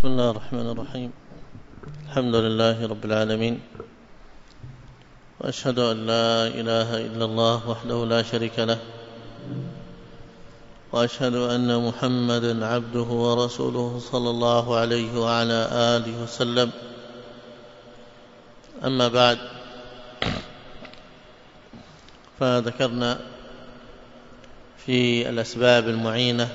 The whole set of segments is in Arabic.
بسم الله الرحمن الرحيم. الحمد لله رب العالمين، وأشهد أن لا إله إلا الله وحده لا شريك له، وأشهد أن محمدا عبده ورسوله صلى الله عليه وعلى آله وسلم. أما بعد، فذكرنا في الأسباب المعينة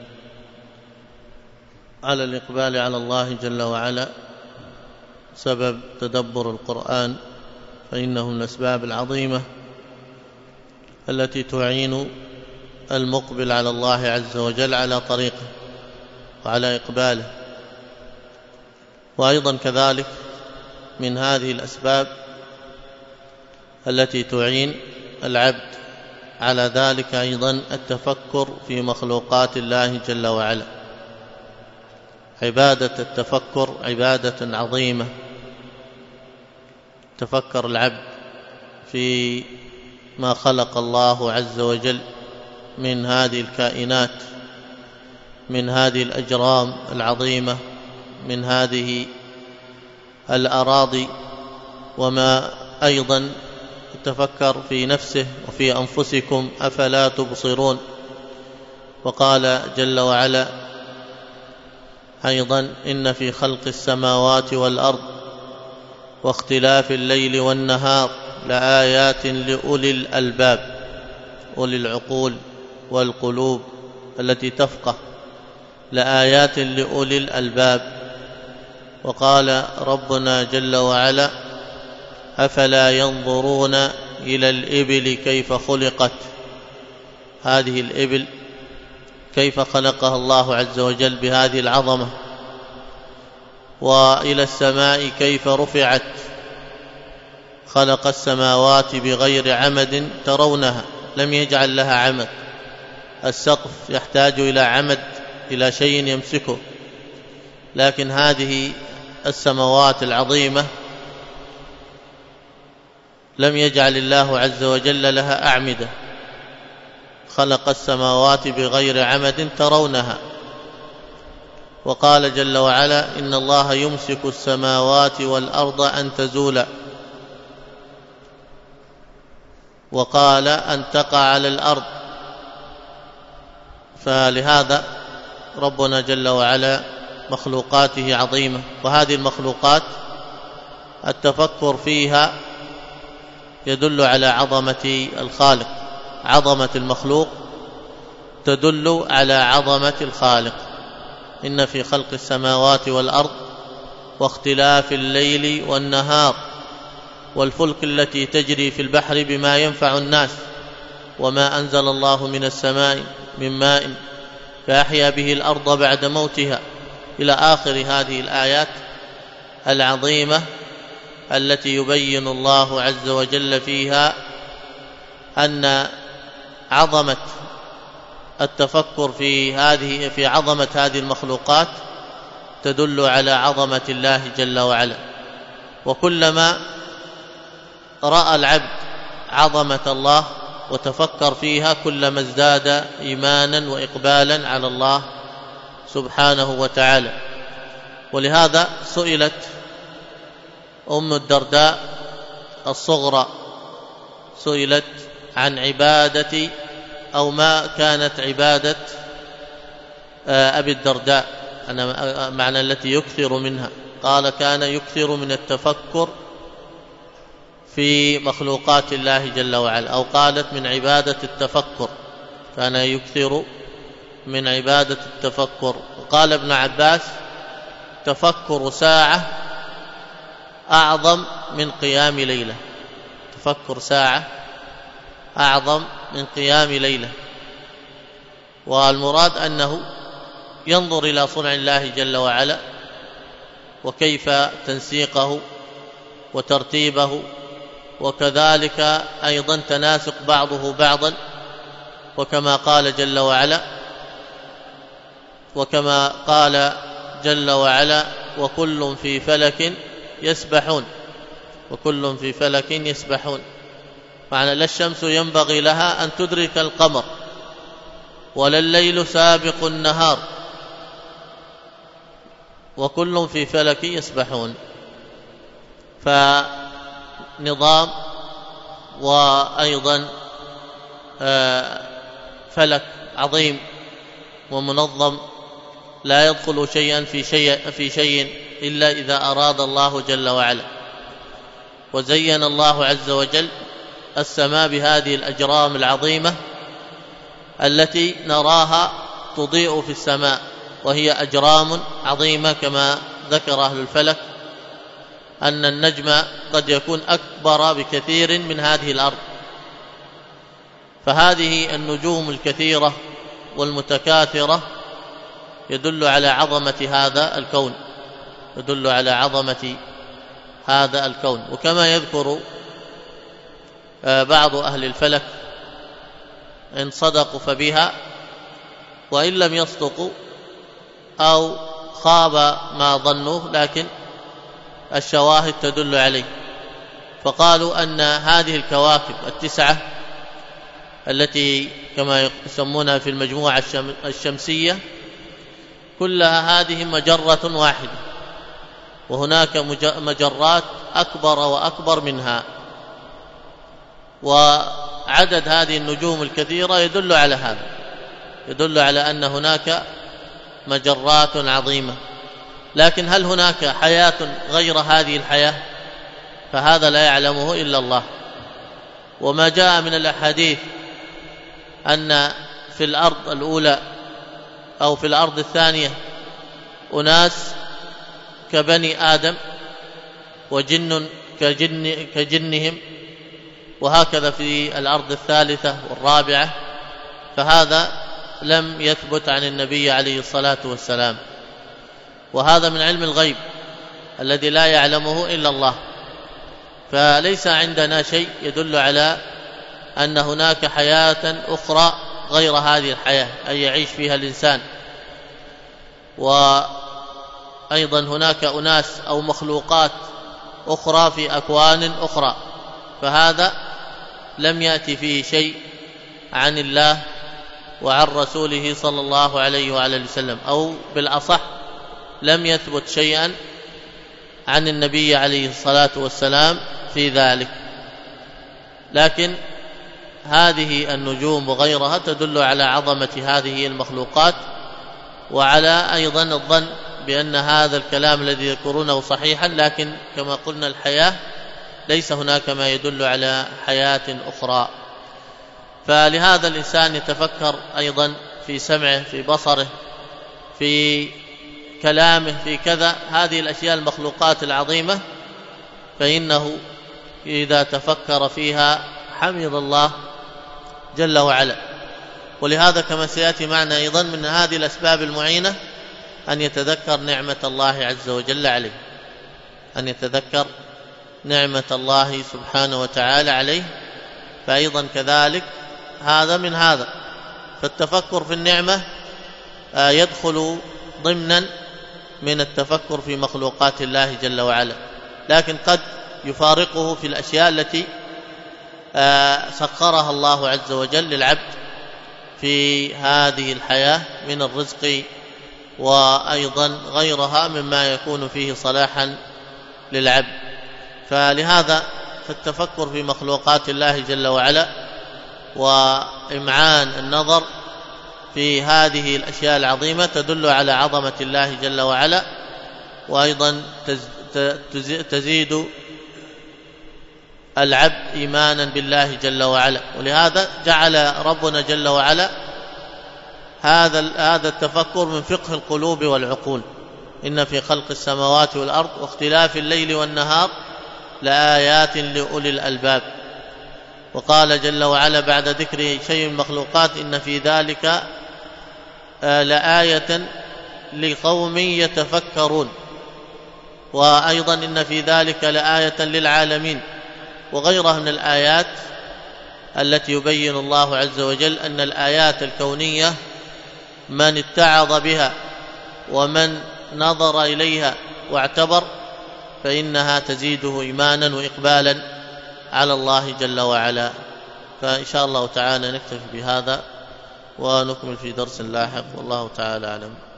على الإقبال على الله جل وعلا سبب تدبر القرآن، فإنه من الأسباب العظيمة التي تعين المقبل على الله عز وجل على طريقه وعلى إقباله. وأيضا كذلك من هذه الأسباب التي تعين العبد على ذلك أيضا التفكر في مخلوقات الله جل وعلا. عبادة التفكر عبادة عظيمة، تفكر العبد في ما خلق الله عز وجل من هذه الكائنات، من هذه الأجرام العظيمة، من هذه الأراضي، وما أيضا تفكر في نفسه وفي أنفسكم أفلا تبصرون. وقال جل وعلا أيضا إن في خلق السماوات والأرض واختلاف الليل والنهار لآيات لأولي الألباب، أولي العقول والقلوب التي تفقه، لآيات لأولي الألباب. وقال ربنا جل وعلا أفلا ينظرون إلى الإبل كيف خلقت، هذه الإبل كيف خلقها الله عز وجل بهذه العظمة، وإلى السماء كيف رفعت، خلق السماوات بغير عمد ترونها، لم يجعل لها عمد. السقف يحتاج إلى عمد، إلى شيء يمسكه، لكن هذه السماوات العظيمة لم يجعل الله عز وجل لها أعمدة، خلق السماوات بغير عمد ترونها. وقال جل وعلا إن الله يمسك السماوات والأرض أن تزولا، وقال أن تقع على الأرض. فلهذا ربنا جل وعلا مخلوقاته عظيمة، وهذه المخلوقات التفكر فيها يدل على عظمة الخالق، عظمة المخلوق تدل على عظمة الخالق. إن في خلق السماوات والأرض واختلاف الليل والنهار والفلك التي تجري في البحر بما ينفع الناس وما أنزل الله من السماء من ماء فأحيا به الأرض بعد موتها، إلى آخر هذه الآيات العظيمة التي يبين الله عز وجل فيها أن عظمة التفكر في عظمة هذه المخلوقات تدل على عظمة الله جل وعلا. وكلما رأى العبد عظمة الله وتفكر فيها كلما ازداد إيمانا وإقبالا على الله سبحانه وتعالى. ولهذا سئلت أم الدرداء الصغرى، سئلت عن عبادة أو ما كانت عبادة أبي الدرداء، معنى التي يكثر منها، قال كان يكثر من التفكر في مخلوقات الله جل وعلا، أو قالت من عبادة التفكر، كان يكثر من عبادة التفكر. وقال ابن عباس تفكر ساعة أعظم من قيام ليلة، تفكر ساعة أعظم من قيام ليلة. والمراد أنه ينظر إلى صنع الله جل وعلا وكيف تنسيقه وترتيبه، وكذلك أيضا تناسق بعضه بعضا، وكما قال جل وعلا وكل في فلك يسبحون، وكل في فلك يسبحون، معنى لا الشمس ينبغي لها أن تدرك القمر ولا الليل سابق النهار، وكل في فلك يسبحون. فنظام وأيضا فلك عظيم ومنظم لا يدخل شيئا في شيء إلا إذا أراد الله جل وعلا. وزين الله عز وجل السماء بهذه الأجرام العظيمة التي نراها تضيء في السماء، وهي أجرام عظيمة كما ذكر أهل الفلك أن النجم قد يكون أكبر بكثير من هذه الأرض. فهذه النجوم الكثيرة والمتكاثرة يدل على عظمة هذا الكون، يدل على عظمة هذا الكون. وكما يذكر بعض أهل الفلك إن صدقوا فبها، وإن لم يصدقوا أو خاب ما ظنوه، لكن الشواهد تدل عليه. فقالوا أن هذه الكواكب التسعة التي كما يسمونها في المجموعة الشمسية كلها هذه مجرة واحدة، وهناك مجرات أكبر وأكبر منها. وعدد هذه النجوم الكثيرة يدل على هذا، يدل على أن هناك مجرات عظيمة. لكن هل هناك حياة غير هذه الحياة؟ فهذا لا يعلمه إلا الله. وما جاء من الأحاديث أن في الأرض الأولى أو في الأرض الثانية أناس كبني آدم وجن كجنهم، وهكذا في الأرض الثالثة والرابعة، فهذا لم يثبت عن النبي عليه الصلاة والسلام. وهذا من علم الغيب الذي لا يعلمه إلا الله. فليس عندنا شيء يدل على أن هناك حياة أخرى غير هذه الحياة أي يعيش فيها الإنسان. وأيضا هناك أناس أو مخلوقات أخرى في أكوان أخرى، فهذا لم يأتي فيه شيء عن الله وعن رسوله صلى الله عليه وعلى وسلم، أو بالأصح لم يثبت شيئا عن النبي عليه الصلاة والسلام في ذلك. لكن هذه النجوم وغيرها تدل على عظمة هذه المخلوقات، وعلى أيضا الظن بأن هذا الكلام الذي يذكرونه صحيحا، لكن كما قلنا الحياة ليس هناك ما يدل على حياة أخرى. فلهذا الإنسان يتفكر أيضا في سمعه، في بصره، في كلامه، في كذا، هذه الأشياء المخلوقات العظيمة، فإنه إذا تفكر فيها حمد الله جل وعلا. ولهذا كما سيأتي معنا أيضا من هذه الأسباب المعينة أن يتذكر نعمة الله عز وجل عليه، أن يتذكر نعمة الله سبحانه وتعالى عليه. فأيضا كذلك هذا من هذا. فالتفكر في النعمة يدخل ضمنا من التفكر في مخلوقات الله جل وعلا، لكن قد يفارقه في الأشياء التي سخرها الله عز وجل للعبد في هذه الحياة من الرزق وأيضا غيرها مما يكون فيه صلاحا للعبد. فلهذا فالتفكر في مخلوقات الله جل وعلا وإمعان النظر في هذه الأشياء العظيمة تدل على عظمة الله جل وعلا، وأيضا تزيد العبد إيمانا بالله جل وعلا. ولهذا جعل ربنا جل وعلا هذا التفكر من فقه القلوب والعقول. إن في خلق السماوات والأرض واختلاف الليل والنهار لآيات لأولي الألباب. وقال جل وعلا بعد ذكر شيء من المخلوقات إن في ذلك لآية لقوم يتفكرون، وأيضا إن في ذلك لآية للعالمين، وغيرها من الآيات التي يبين الله عز وجل أن الآيات الكونية من اتعظ بها ومن نظر إليها واعتبر فإنها تزيده إيمانا وإقبالا على الله جل وعلا. فإن شاء الله تعالى نكتفي بهذا ونكمل في درس لاحق، والله تعالى أعلم.